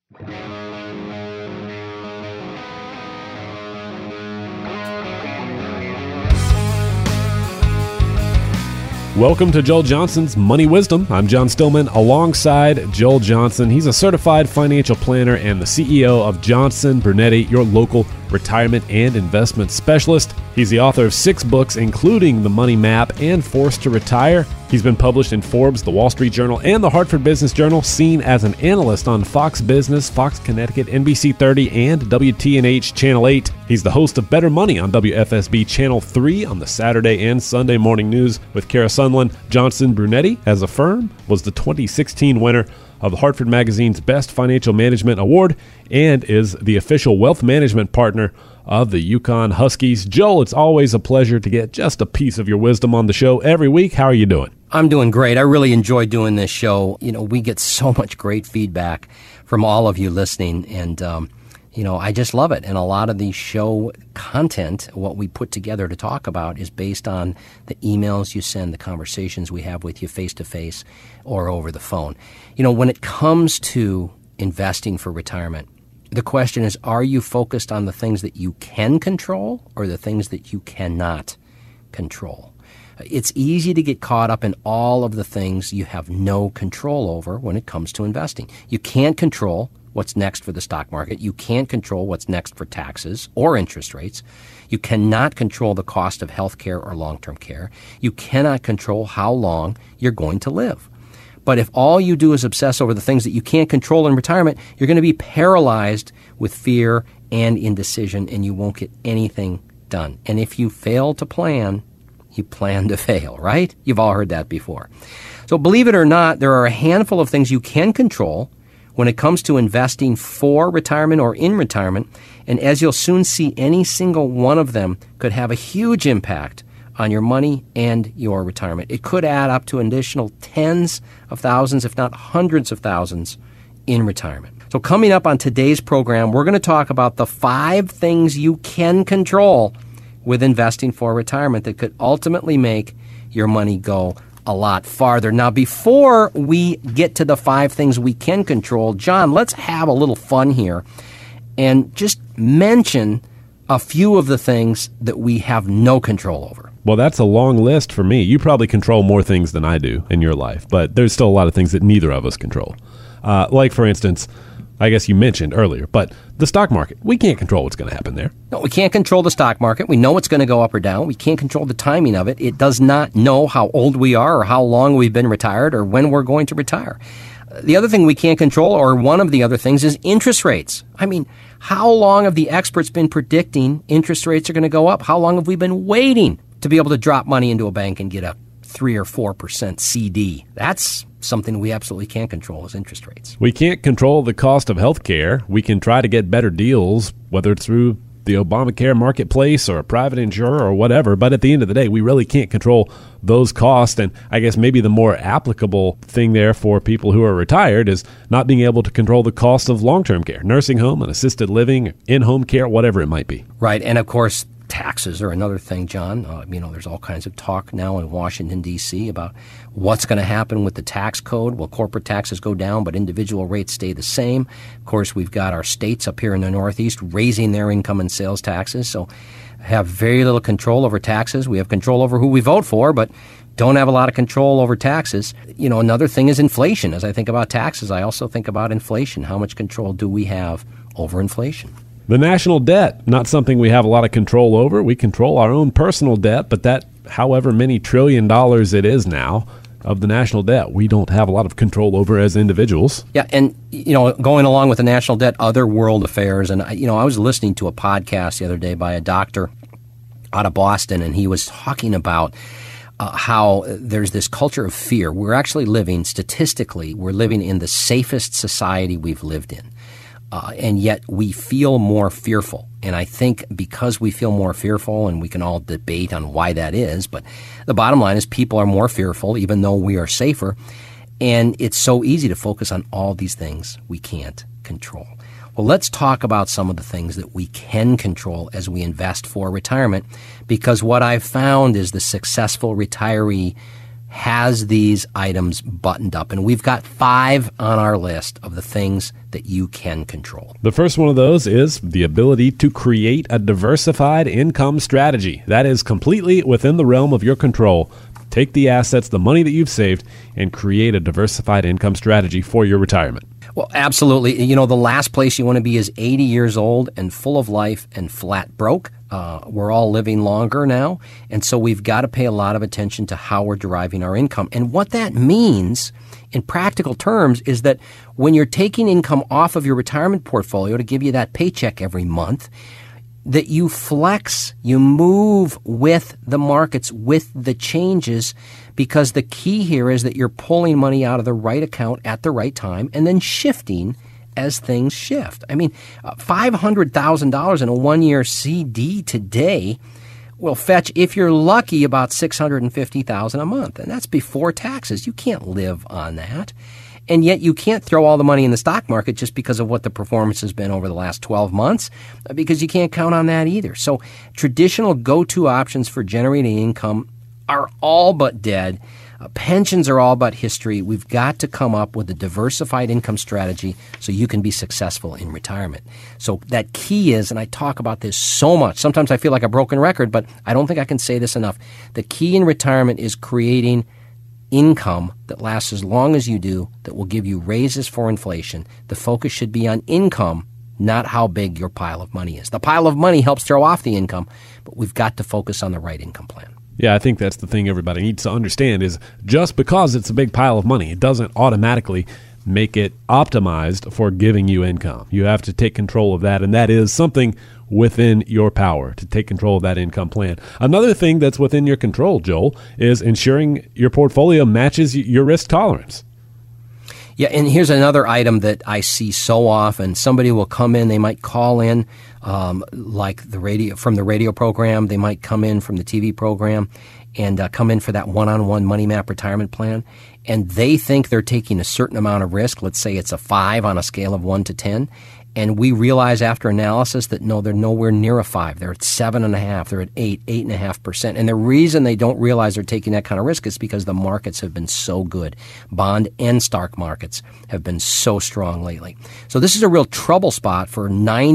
Welcome to Joel Johnson's Money Wisdom. I'm John Stillman alongside Joel Johnson. He's a certified financial planner and the CEO of Johnson Brunetti, your local retirement and investment specialist. He's the author of 6 books, including The Money Map and Forced to Retire. He's been published in Forbes, The Wall Street Journal, and The Hartford Business Journal, seen as an analyst on Fox Business, Fox Connecticut, NBC 30, and WTNH Channel 8. He's the host of Better Money on WFSB Channel 3 on the Saturday and Sunday morning news with Kara Sundlun. Johnson Brunetti, as a firm, was the 2016 winner of the Hartford Magazine's Best Financial Management Award and is the official wealth management partner of the Yukon Huskies. Joel, it's always a pleasure to get just a piece of your wisdom on the show every week. How are you doing? I'm doing great. I really enjoy doing this show. You know, we get so much great feedback from all of you listening, and I just love it. And a lot of the show content, what we put together to talk about, is based on the emails you send, the conversations we have with you face-to-face or over the phone. You know, when it comes to investing for retirement, the question is, are you focused on the things that you can control or the things that you cannot control? It's easy to get caught up in all of the things you have no control over when it comes to investing. You can't control what's next for the stock market. You can't control what's next for taxes or interest rates. You cannot control the cost of health care or long-term care. You cannot control how long you're going to live. But if all you do is obsess over the things that you can't control in retirement, you're going to be paralyzed with fear and indecision, and you won't get anything done. And if you fail to plan, you plan to fail, right? You've all heard that before. So believe it or not, there are a handful of things you can control when it comes to investing for retirement or in retirement. And as you'll soon see, any single one of them could have a huge impact on your money and your retirement. It could add up to an additional tens of thousands, if not hundreds of thousands, in retirement. So coming up on today's program, we're going to talk about the 5 things you can control with investing for retirement that could ultimately make your money go a lot farther. Now, before we get to the 5 things we can control, John, let's have a little fun here and just mention a few of the things that we have no control over. Well, that's a long list for me. You probably control more things than I do in your life, but there's still a lot of things that neither of us control. Like, for instance, I guess you mentioned earlier, but the stock market, we can't control what's going to happen there. No, we can't control the stock market. We know it's going to go up or down. We can't control the timing of it. It does not know how old we are or how long we've been retired or when we're going to retire. The other thing we can't control, or one of the other things, is interest rates. I mean, how long have the experts been predicting interest rates are going to go up? How long have we been waiting to be able to drop money into a bank and get a 3 or 4% CD? That's something we absolutely can't control, is interest rates. We can't control the cost of health care. We can try to get better deals, whether it's through the Obamacare marketplace or a private insurer or whatever. But at the end of the day, we really can't control those costs. And I guess maybe the more applicable thing there for people who are retired is not being able to control the cost of long-term care, nursing home and assisted living, in-home care, whatever it might be. Right. And of course, taxes are another thing, John. There's all kinds of talk now in Washington, D.C. about what's going to happen with the tax code. Will corporate taxes go down, but individual rates stay the same? Of course, we've got our states up here in the Northeast raising their income and sales taxes, so have very little control over taxes. We have control over who we vote for, but don't have a lot of control over taxes. Another thing is inflation. As I think about taxes, I also think about inflation. How much control do we have over inflation? The national debt, not something we have a lot of control over. We control our own personal debt, but that, however many $1 trillion it is now, of the national debt, we don't have a lot of control over as individuals. Yeah, and, going along with the national debt, other world affairs. And, I was listening to a podcast the other day by a doctor out of Boston, and he was talking about how there's this culture of fear. We're actually living, statistically, we're living in the safest society we've lived in. And yet we feel more fearful. And I think because we feel more fearful, and we can all debate on why that is, but the bottom line is people are more fearful even though we are safer. And it's so easy to focus on all these things we can't control. Well, let's talk about some of the things that we can control as we invest for retirement, because what I've found is the successful retiree has these items buttoned up. And we've got 5 on our list of the things that you can control. The first one of those is the ability to create a diversified income strategy. That is completely within the realm of your control. Take the assets, the money that you've saved, and create a diversified income strategy for your retirement. Well, absolutely. You know, the last place you want to be is 80 years old and full of life and flat broke. We're all living longer now, and so we've got to pay a lot of attention to how we're deriving our income. And what that means in practical terms is that when you're taking income off of your retirement portfolio to give you that paycheck every month, that you flex, you move with the markets, with the changes, because the key here is that you're pulling money out of the right account at the right time and then shifting as things shift. I mean, $500,000 in a one-year CD today will fetch, if you're lucky, about $650,000 a month, and that's before taxes. You can't live on that. And yet you can't throw all the money in the stock market just because of what the performance has been over the last 12 months, because you can't count on that either. So traditional go-to options for generating income are all but dead. Pensions are all but history. We've got to come up with a diversified income strategy so you can be successful in retirement. So that key is, and I talk about this so much, sometimes I feel like a broken record, but I don't think I can say this enough. The key in retirement is creating income that lasts as long as you do, that will give you raises for inflation. The focus should be on income, not how big your pile of money is. The pile of money helps throw off the income, but we've got to focus on the right income plan. Yeah, I think that's the thing everybody needs to understand is just because it's a big pile of money, it doesn't automatically make it optimized for giving you income. You have to take control of that, and that is something within your power to take control of that income plan. Another thing that's within your control, Joel, is ensuring your portfolio matches your risk tolerance. Yeah, and here's another item that I see so often. Somebody will come in, they might call in like the radio from the radio program, they might come in from the TV program and come in for that one-on-one Money Map retirement plan, and they think they're taking a certain amount of risk. Let's say it's a 5 on a scale of 1 to 10. And we realize after analysis that no, they're nowhere near a 5. They're at 7.5. They're at 8.5%. And the reason they don't realize they're taking that kind of risk is because the markets have been so good. Bond and stock markets have been so strong lately. So this is a real trouble spot for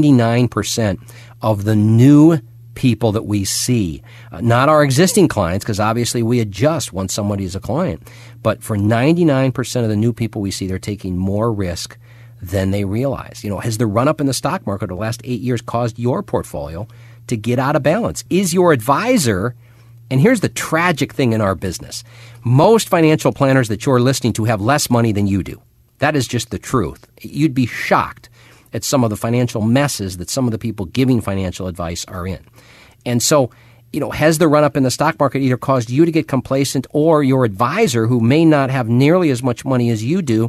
99% of the new people that we see. Not our existing clients, because obviously we adjust once somebody is a client. But for 99% of the new people we see, they're taking more risk than they realize. You know, has the run-up in the stock market over the last 8 years caused your portfolio to get out of balance? Is your advisor, and here's the tragic thing in our business, most financial planners that you're listening to have less money than you do. That is just the truth. You'd be shocked at some of the financial messes that some of the people giving financial advice are in. And so, you know, has the run-up in the stock market either caused you to get complacent or your advisor, who may not have nearly as much money as you do,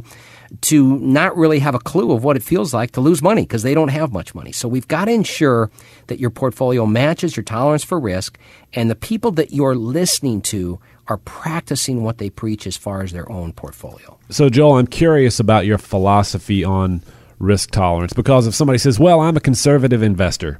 to not really have a clue of what it feels like to lose money because they don't have much money. So we've got to ensure that your portfolio matches your tolerance for risk, and the people that you're listening to are practicing what they preach as far as their own portfolio. So, Joel, I'm curious about your philosophy on risk tolerance, because if somebody says, well, I'm a conservative investor,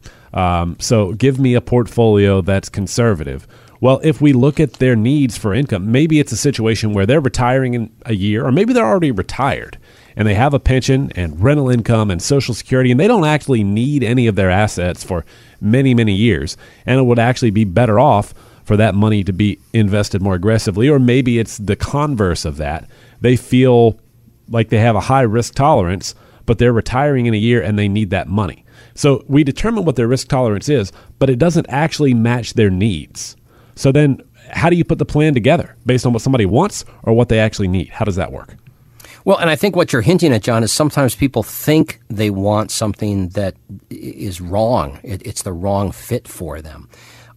so give me a portfolio that's conservative. Well, if we look at their needs for income, maybe it's a situation where they're retiring in a year, or maybe they're already retired and they have a pension and rental income and Social Security, and they don't actually need any of their assets for many, many years. And it would actually be better off for that money to be invested more aggressively. Or maybe it's the converse of that. They feel like they have a high risk tolerance, but they're retiring in a year and they need that money. So we determine what their risk tolerance is, but it doesn't actually match their needs. So then how do you put the plan together based on what somebody wants or what they actually need? How does that work? Well, and I think what you're hinting at, John, is sometimes people think they want something that is wrong. It's the wrong fit for them.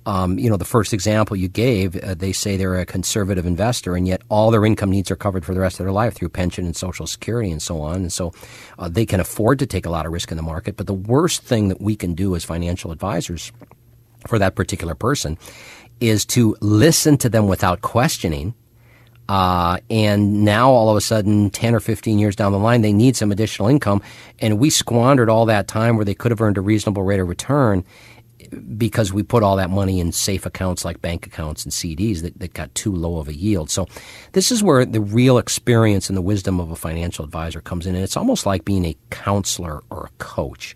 The first example you gave, they say they're a conservative investor, and yet all their income needs are covered for the rest of their life through pension and Social Security and so on. And so they can afford to take a lot of risk in the market. But the worst thing that we can do as financial advisors for that particular person is to listen to them without questioning. And now all of a sudden, 10 or 15 years down the line, they need some additional income. And we squandered all that time where they could have earned a reasonable rate of return because we put all that money in safe accounts like bank accounts and CDs that got too low of a yield. So this is where the real experience and the wisdom of a financial advisor comes in. And it's almost like being a counselor or a coach.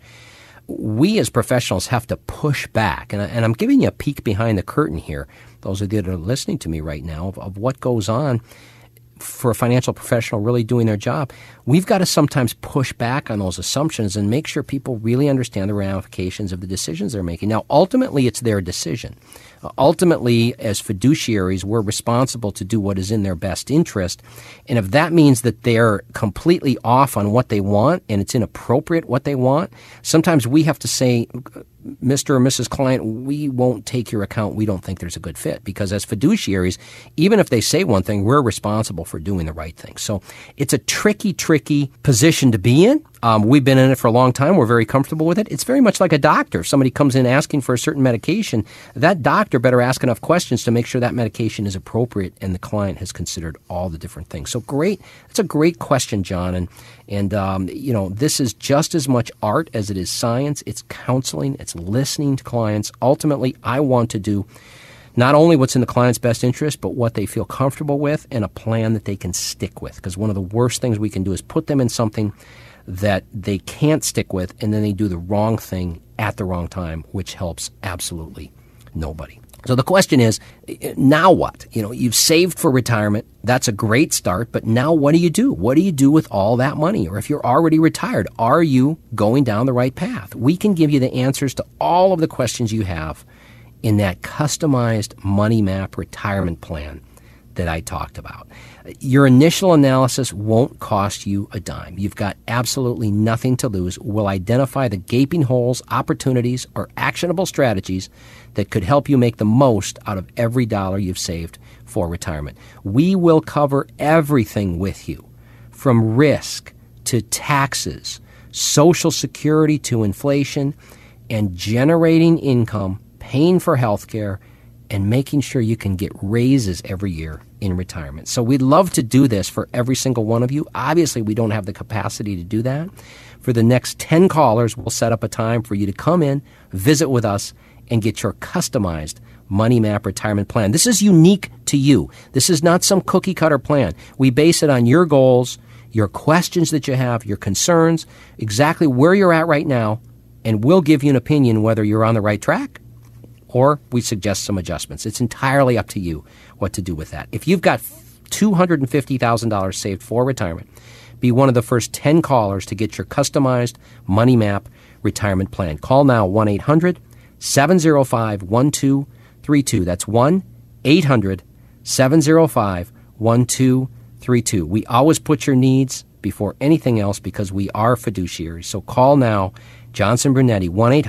We as professionals have to push back. And I'm giving you a peek behind the curtain here, those of you that are listening to me right now, of what goes on for a financial professional really doing their job. We've got to sometimes push back on those assumptions and make sure people really understand the ramifications of the decisions they're making. Now, ultimately, it's their decision. Ultimately, as fiduciaries, we're responsible to do what is in their best interest. And if that means that they're completely off on what they want and it's inappropriate what they want, sometimes we have to say, Mr. or Mrs. Client, we won't take your account. We don't think there's a good fit. Because as fiduciaries, even if they say one thing, we're responsible for doing the right thing. So it's a tricky position to be in. We've been in it for a long time. We're very comfortable with it. It's very much like a doctor. If somebody comes in asking for a certain medication, that doctor better ask enough questions to make sure that medication is appropriate and the client has considered all the different things. So great. It's a great question, John. And this is just as much art as it is science. It's counseling. It's listening to clients. Ultimately, I want to do not only what's in the client's best interest, but what they feel comfortable with and a plan that they can stick with. Because one of the worst things we can do is put them in something that they can't stick with, and then they do the wrong thing at the wrong time, which helps absolutely nobody. So the question is, now what? You've saved for retirement. That's a great start, but now what do you do? What do you do with all that money? Or if you're already retired, are you going down the right path? We can give you the answers to all of the questions you have in that customized Money Map retirement plan that I talked about. Your initial analysis won't cost you a dime. You've got absolutely nothing to lose. We'll identify the gaping holes, opportunities, or actionable strategies that could help you make the most out of every dollar you've saved for retirement. We will cover everything with you, from risk to taxes, Social Security to inflation, and generating income, paying for health care, and making sure you can get raises every year in retirement. So we'd love to do this for every single one of you. Obviously, we don't have the capacity to do that. For the next 10 callers, we'll set up a time for you to come in, visit with us, and get your customized Money Map retirement plan. This is unique to you. This is not some cookie-cutter plan. We base it on your goals, your questions that you have, your concerns, exactly where you're at right now, and we'll give you an opinion whether you're on the right track or we suggest some adjustments. It's entirely up to you what to do with that. If you've got $250,000 saved for retirement, be one of the first 10 callers to get your customized Money Map retirement plan. Call now, 1-800-705-1232. That's 1-800-705-1232. We always put your needs before anything else because we are fiduciaries. So call now, Johnson Brunetti,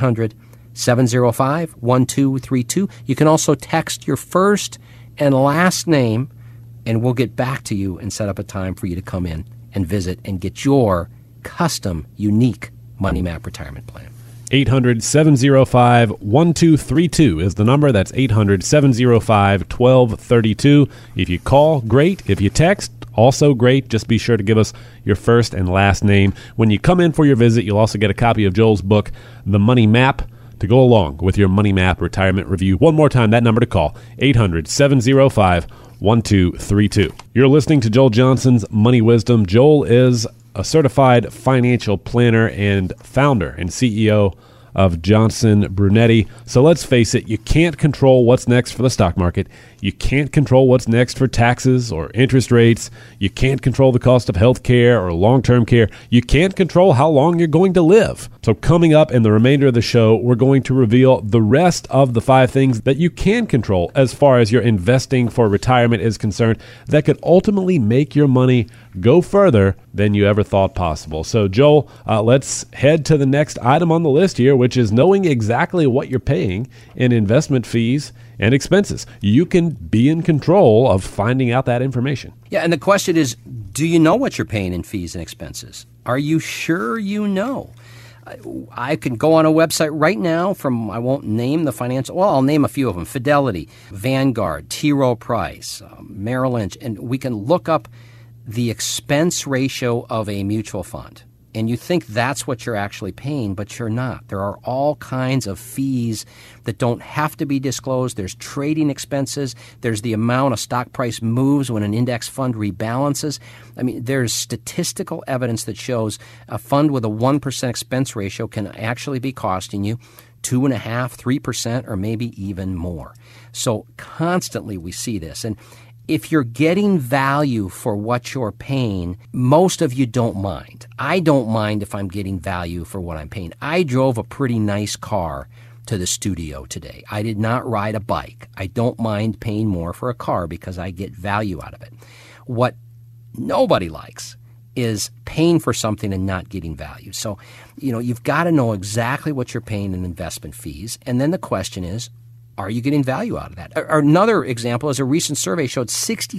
1-800-705-1232. You can also text your first and last name, and we'll get back to you and set up a time for you to come in and visit and get your custom, unique Money Map retirement plan. 800-705-1232 is the number. That's 800-705-1232. If you call, great. If you text, also great. Just be sure to give us your first and last name. When you come in for your visit, you'll also get a copy of Joel's book, The Money Map, to go along with your Money Map retirement review. One more time, that number to call, 800-705-1232. You're listening to Joel Johnson's Money Wisdom. Joel is a certified financial planner and founder and CEO of Johnson Brunetti. So let's face it, you can't control what's next for the stock market. You can't control what's next for taxes or interest rates. You can't control the cost of health care or long-term care. You can't control how long you're going to live. So coming up in the remainder of the show, we're going to reveal the rest of the 5 things that you can control as far as your investing for retirement is concerned that could ultimately make your money go further than you ever thought possible. So Joel, let's head to the next item on the list here, which is knowing exactly what you're paying in investment fees and expenses. You can be in control of finding out that information. Yeah, and the question is, do you know what you're paying in fees and expenses? Are you sure you know? I can go on a website right now from, I won't name the financial, well, I'll name a few of them, Fidelity, Vanguard, T. Rowe Price, Merrill Lynch, and we can look up the expense ratio of a mutual fund. and you think that's what you're actually paying, but you're not. There are all kinds of fees that don't have to be disclosed. There's trading expenses. There's the amount a stock price moves when an index fund rebalances. I mean, there's statistical evidence that shows a fund with a 1% expense ratio can actually be costing you 2.5%, 3%, or maybe even more. So constantly we see this. And if you're getting value for what you're paying, most of you don't mind. I don't mind if I'm getting value for what I'm paying. I drove a pretty nice car to the studio today. I did not ride a bike. I don't mind paying more for a car because I get value out of it. What nobody likes is paying for something and not getting value. So, you've got to know exactly what you're paying in investment fees. And then the question is, are you getting value out of that? Another example is a recent survey showed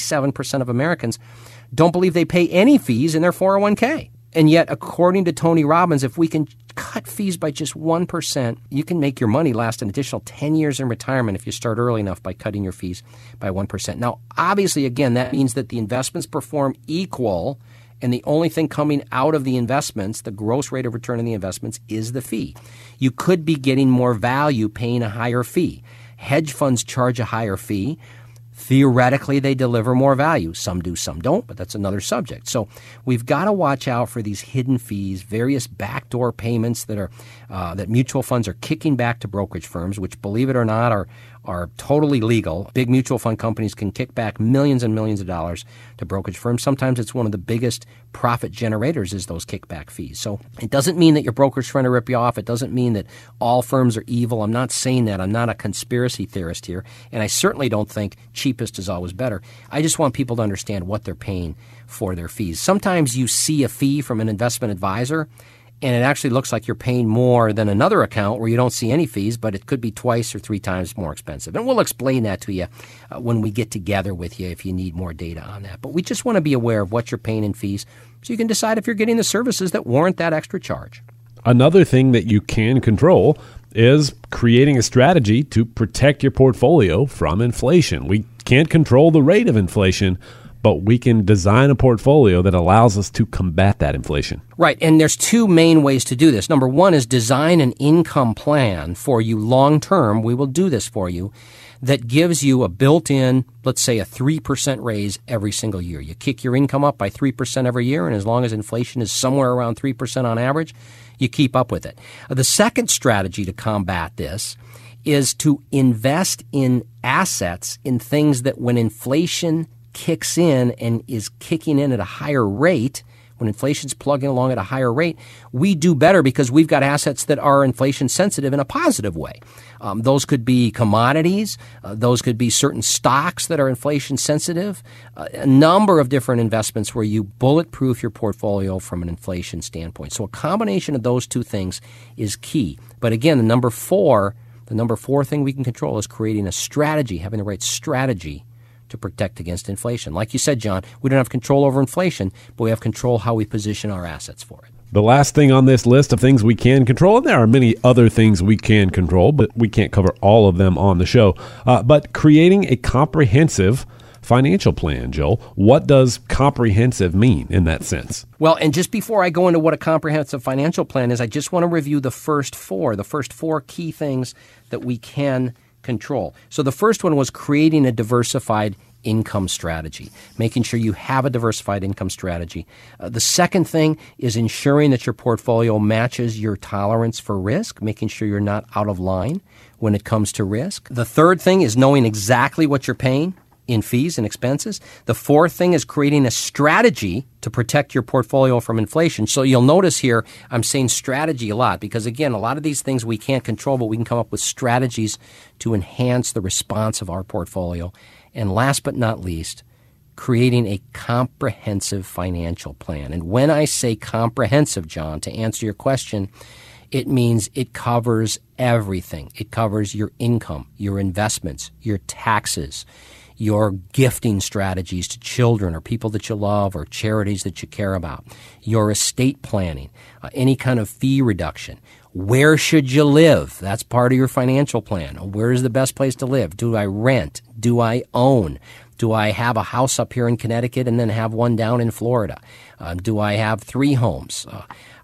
67% of Americans don't believe they pay any fees in their 401k. And yet, according to Tony Robbins, if we can cut fees by just 1%, you can make your money last an additional 10 years in retirement if you start early enough by cutting your fees by 1%. Now, obviously, again, that means that the investments perform equal, and the only thing coming out of the investments, the gross rate of return on the investments, is the fee. You could be getting more value paying a higher fee. Hedge funds charge a higher fee. Theoretically, they deliver more value. Some do, some don't, but that's another subject. So we've got to watch out for these hidden fees, various backdoor payments that mutual funds are kicking back to brokerage firms, which, believe it or not, are totally legal. Big mutual fund companies can kick back millions and millions of dollars to brokerage firms. Sometimes it's one of the biggest profit generators is those kickback fees. So it doesn't mean that your broker's trying to rip you off. It doesn't mean that all firms are evil. I'm not saying that. I'm not a conspiracy theorist here. And I certainly don't think cheapest is always better. I just want people to understand what they're paying for their fees. Sometimes you see a fee from an investment advisor, and it actually looks like you're paying more than another account where you don't see any fees, but it could be twice or three times more expensive. And we'll explain that to you when we get together with you if you need more data on that. But we just want to be aware of what you're paying in fees so you can decide if you're getting the services that warrant that extra charge. Another thing that you can control is creating a strategy to protect your portfolio from inflation. We can't control the rate of inflation, but we can design a portfolio that allows us to combat that inflation. Right, and there's two main ways to do this. Number one is design an income plan for you long term. We will do this for you that gives you a built-in, let's say, a 3% raise every single year. You kick your income up by 3% every year, and as long as inflation is somewhere around 3% on average, you keep up with it. The second strategy to combat this is to invest in assets, in things that when inflation kicks in and is kicking in at a higher rate, when inflation's plugging along at a higher rate, we do better because we've got assets that are inflation sensitive in a positive way. Those could be commodities. Those could be certain stocks that are inflation sensitive. A number of different investments where you bulletproof your portfolio from an inflation standpoint. So a combination of those two things is key. But again, the number four thing we can control is creating a strategy, having the right strategy to protect against inflation. Like you said, John, we don't have control over inflation, but we have control how we position our assets for it. The last thing on this list of things we can control, and there are many other things we can control, but we can't cover all of them on the show, but creating a comprehensive financial plan. Joel, what does comprehensive mean in that sense? Well, and just before I go into what a comprehensive financial plan is, I just want to review the first four key things that we can control. So the first one was creating a diversified income strategy, making sure you have a diversified income strategy. The second thing is ensuring that your portfolio matches your tolerance for risk, making sure you're not out of line when it comes to risk. The third thing is knowing exactly what you're paying in fees and expenses. The fourth thing is creating a strategy to protect your portfolio from inflation. So you'll notice here I'm saying strategy a lot because, again, a lot of these things we can't control, but we can come up with strategies to enhance the response of our portfolio. And last but not least, creating a comprehensive financial plan. And when I say comprehensive, John, to answer your question, it means it covers everything. It covers your income, your investments, your taxes, your gifting strategies to children or people that you love or charities that you care about, your estate planning, any kind of fee reduction. Where should you live? That's part of your financial plan. Where is the best place to live? Do I rent? Do I own? Do I have a house up here in Connecticut and then have one down in Florida? Do I have 3 homes?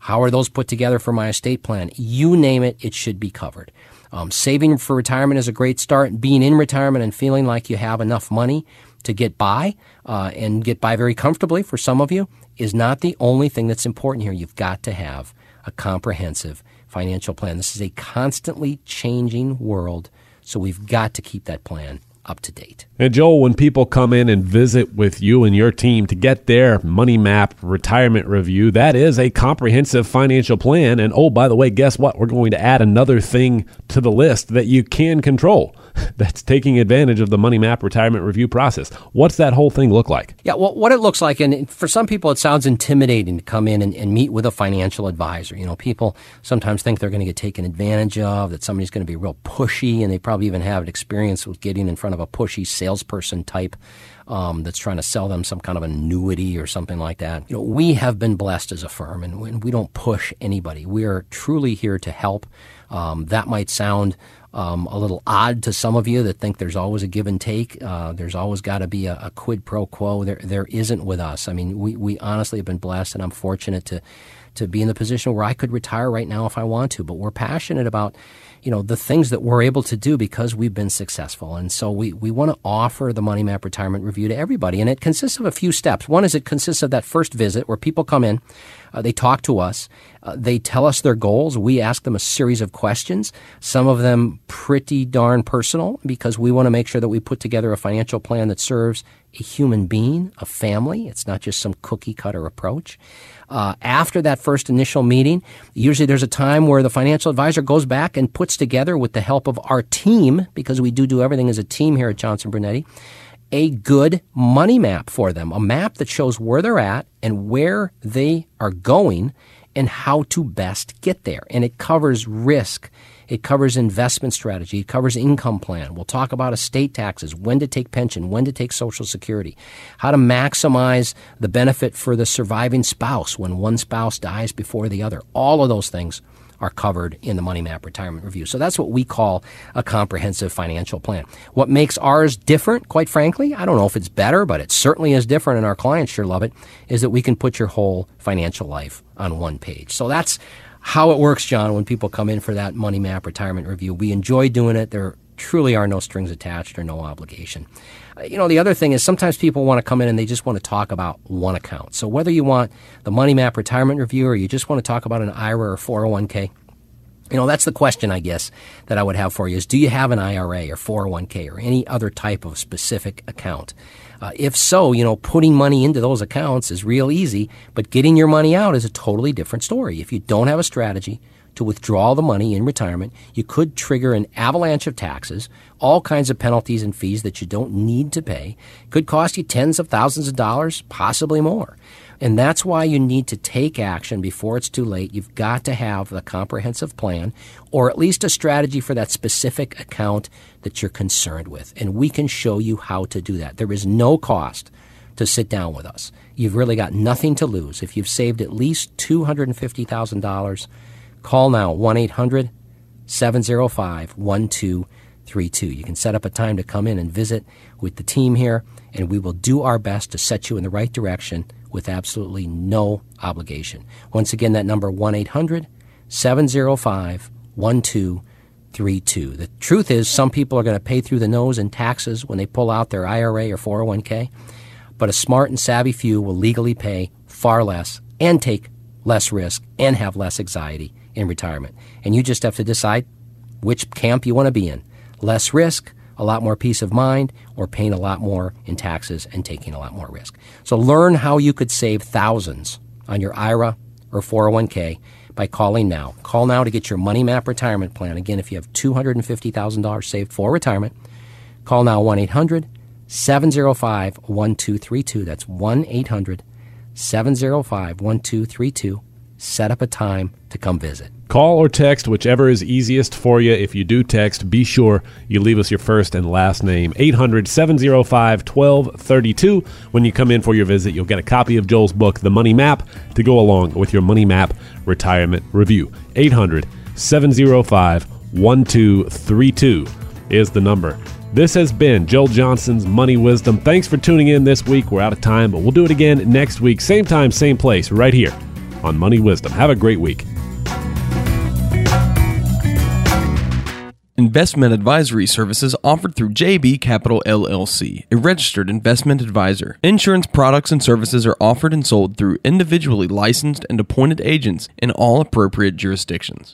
How are those put together for my estate plan? You name it, it should be covered. Saving for retirement is a great start. Being in retirement and feeling like you have enough money to get by and get by very comfortably for some of you is not the only thing that's important here. You've got to have a comprehensive financial plan. This is a constantly changing world, so we've got to keep that plan up to date. And Joel, when people come in and visit with you and your team to get their Money Map retirement review, that is a comprehensive financial plan. And oh, by the way, guess what? We're going to add another thing to the list that you can control. That's taking advantage of the Money Map retirement review process. What's that whole thing look like? Yeah, well, what it looks like, and for some people it sounds intimidating to come in and meet with a financial advisor. You know, people sometimes think they're going to get taken advantage of, that somebody's going to be real pushy, and they probably even have experience with getting in front of a pushy salesperson type that's trying to sell them some kind of annuity or something like that. You know, we have been blessed as a firm, and we don't push anybody. We are truly here to help. That might sound a little odd to some of you that think there's always a give and take. There's always got to be a quid pro quo. There isn't with us. I mean, we honestly have been blessed, and I'm fortunate to be in the position where I could retire right now if I want to. But we're passionate about, you know, the things that we're able to do because we've been successful. And so we want to offer the Money Map Retirement Review to everybody. And it consists of a few steps. One is it consists of that first visit where people come in, they talk to us, they tell us their goals. We ask them a series of questions, some of them pretty darn personal, because we want to make sure that we put together a financial plan that serves a human being, a family. It's not just some cookie cutter approach. After that first initial meeting, usually there's a time where the financial advisor goes back and puts together, with the help of our team, because we do everything as a team here at Johnson Brunetti, a good money map for them, a map that shows where they're at and where they are going and how to best get there. And it covers risk. It covers investment strategy. It covers income plan. We'll talk about estate taxes, when to take pension, when to take Social Security, how to maximize the benefit for the surviving spouse when one spouse dies before the other. All of those things are covered in the Money Map Retirement Review. So that's what we call a comprehensive financial plan. What makes ours different, quite frankly, I don't know if it's better, but it certainly is different, and our clients sure love it, is that we can put your whole financial life on one page. So that's how it works, John, when people come in for that Money Map Retirement Review. We enjoy doing it. There truly are no strings attached or no obligation. You know, the other thing is sometimes people want to come in and they just want to talk about one account. So whether you want the Money Map Retirement Review or you just want to talk about an IRA or 401k, you know, that's the question, I guess, that I would have for you is, do you have an IRA or 401k or any other type of specific account? If so, you know, putting money into those accounts is real easy, but getting your money out is a totally different story. If you don't have a strategy to withdraw the money in retirement, you could trigger an avalanche of taxes, all kinds of penalties and fees that you don't need to pay. Could cost you tens of thousands of dollars, possibly more. And that's why you need to take action before it's too late. You've got to have a comprehensive plan or at least a strategy for that specific account that you're concerned with. And we can show you how to do that. There is no cost to sit down with us. You've really got nothing to lose. If you've saved at least $250,000, call now, 1-800-705-1232. You can set up a time to come in and visit with the team here, and we will do our best to set you in the right direction with absolutely no obligation. Once again, that number, 1-800-705-1232. The truth is, some people are going to pay through the nose in taxes when they pull out their IRA or 401k, but a smart and savvy few will legally pay far less and take less risk and have less anxiety in retirement. And you just have to decide which camp you want to be in. Less risk, a lot more peace of mind, or paying a lot more in taxes and taking a lot more risk. So learn how you could save thousands on your IRA or 401k by calling now. Call now to get your Money Map Retirement Plan. Again, if you have $250,000 saved for retirement, call now, 1-800-705-1232. That's 1-800-705-1232. Set up a time to come visit. Call or text, whichever is easiest for you. If you do text, be sure you leave us your first and last name. 800-705-1232. When you come in for your visit, you'll get a copy of Joel's book, The Money Map, to go along with your Money Map Retirement Review. 800-705-1232 is the number. This has been Joel Johnson's Money Wisdom. Thanks for tuning in this week. We're out of time, but we'll do it again next week. Same time, same place, right here on Money Wisdom. Have a great week. Investment advisory services offered through JB Capital LLC, a registered investment advisor. Insurance products and services are offered and sold through individually licensed and appointed agents in all appropriate jurisdictions.